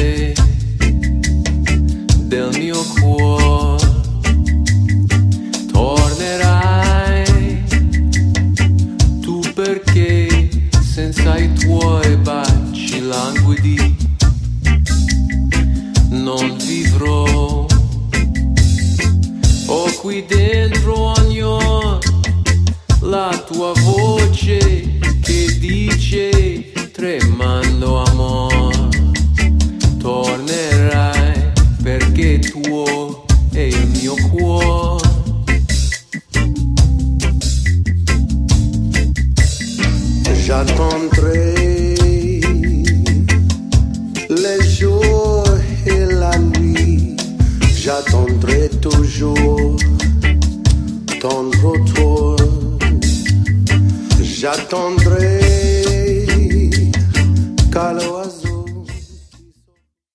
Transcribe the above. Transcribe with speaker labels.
Speaker 1: voce del mio cuore. Tornerai tu perché senza i tuoi baci languidi non vivrò. Ho qui dentro ognuno la tua voce che dice tremando amor. Tornerai perché tuo è il mio cuore.
Speaker 2: J'attendrai les jours et la nuit, j'attendrai toujours ton retour. J'attendrai